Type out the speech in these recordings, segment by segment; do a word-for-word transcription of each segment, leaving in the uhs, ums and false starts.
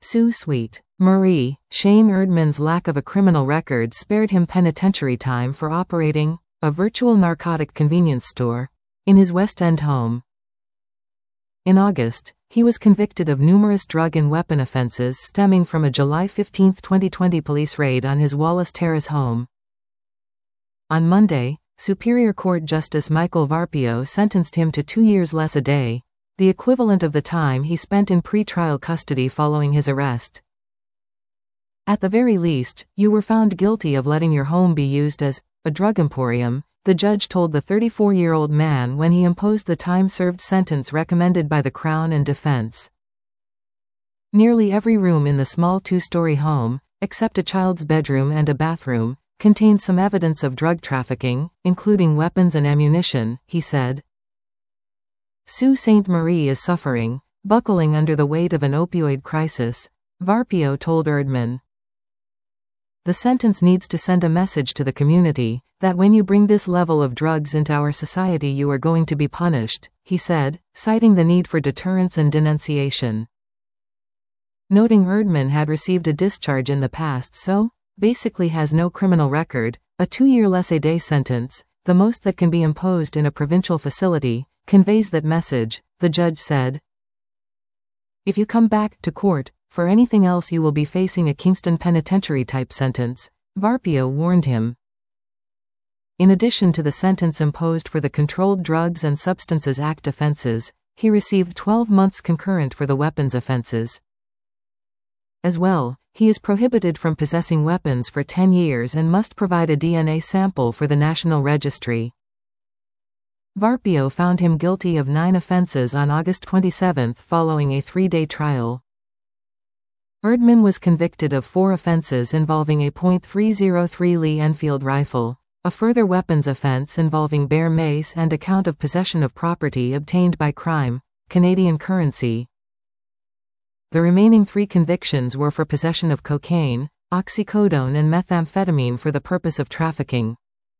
Sue Sweet. Marie, Shane Erdman's lack of a criminal record spared him penitentiary time for operating a virtual narcotic convenience store in his West End home. In August, he was convicted of numerous drug and weapon offenses stemming from a July fifteenth twenty twenty police raid on his Wallace Terrace home. On Monday, Superior Court Justice Michael Varpio sentenced him to two years less a day, the equivalent of the time he spent in pre-trial custody following his arrest. At the very least, you were found guilty of letting your home be used as a drug emporium, the judge told the thirty-four-year-old man when he imposed the time-served sentence recommended by the Crown and defense. Nearly every room in the small two-story home, except a child's bedroom and a bathroom, contained some evidence of drug trafficking, including weapons and ammunition, he said. Sault Ste. Marie is suffering, buckling under the weight of an opioid crisis, Varpio told Erdman. The sentence needs to send a message to the community that when you bring this level of drugs into our society you are going to be punished, he said, citing the need for deterrence and denunciation. Noting Erdman had received a discharge in the past so, basically has no criminal record, a two-year less-a-day sentence, the most that can be imposed in a provincial facility, conveys that message, the judge said. If you come back to court for anything else you will be facing a Kingston Penitentiary-type sentence, Varpio warned him. In addition to the sentence imposed for the Controlled Drugs and Substances Act offenses, he received twelve months concurrent for the weapons offenses. As well, he is prohibited from possessing weapons for ten years and must provide a D N A sample for the National Registry. Varpio found him guilty of nine offenses on August twenty-seventh following a three-day trial. Erdman was convicted of four offenses involving a point three oh three Lee Enfield rifle, a further weapons offense involving bear mace and a count of possession of property obtained by crime, Canadian currency. The remaining three convictions were for possession of cocaine, oxycodone and methamphetamine for the purpose of trafficking.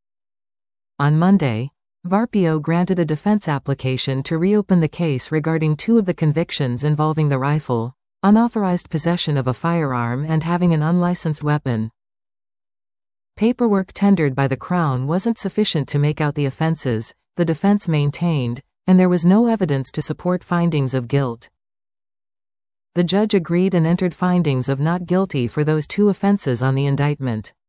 On Monday, Varpio granted a defense application to reopen the case regarding two of the convictions involving the rifle, unauthorized possession of a firearm and having an unlicensed weapon. Paperwork tendered by the Crown wasn't sufficient to make out the offenses, the defense maintained, and there was no evidence to support findings of guilt. The judge agreed and entered findings of not guilty for those two offenses on the indictment.